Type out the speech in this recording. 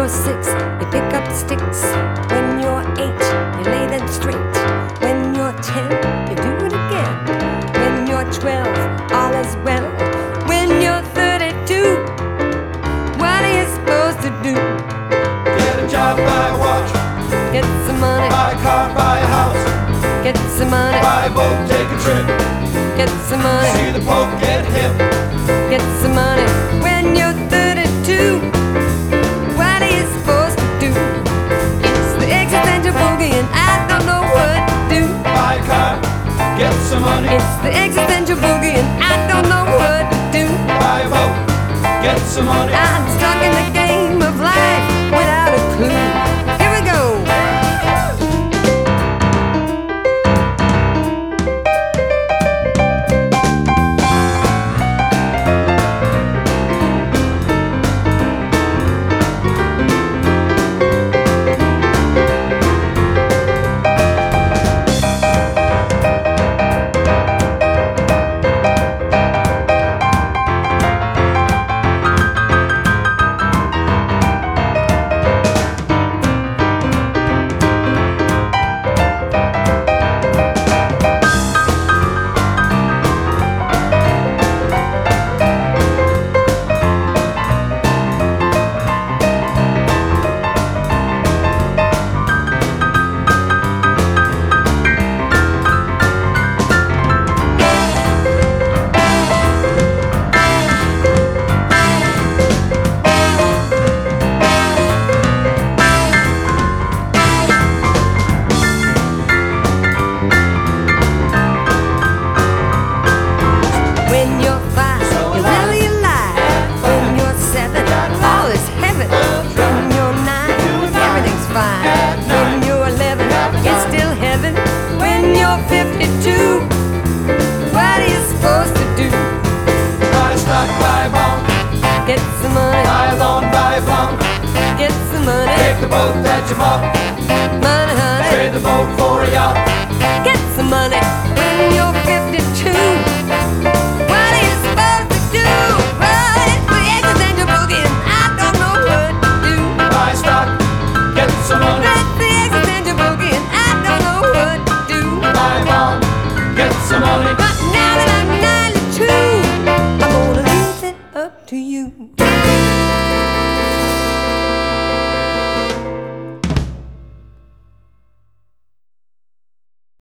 you're 6, you pick up sticks. When you're 8, you lay them straight. When you're 10, you do it again. When you're 12, all is well. When you're 32, what are you supposed to do? Get a job, buy a watch, Get some money, buy a car, buy a house, get some money, buy a boat, take a trip, get some money, see the Pope get hip. get some money. When you're 32, what are you supposed to do? It's the existential boogie and I don't know what to do. Buy a car, get some money, It's the existential boogie and I don't know what to do. buy a boat, get some money. I'm stuck in the game of life without a clue. Here we go. When you're 5, you're really alive. When you're 7, all is heaven. When you're 9, everything's fine. When you're 11, it's still heaven. When you're 52, what are you supposed to do? Buy a stock, buy a bond, Get some money, buy a lawn, buy a farm, get some money, take the boat that you bought, money, honey. trade the boat for a yacht. Get some money. When you're 52, what are you supposed to do? Well, it's the existential boogie and I don't know what to do. Buy a stock, get some money, It's the existential boogie and I don't know what to do. buy a bond, get some money. But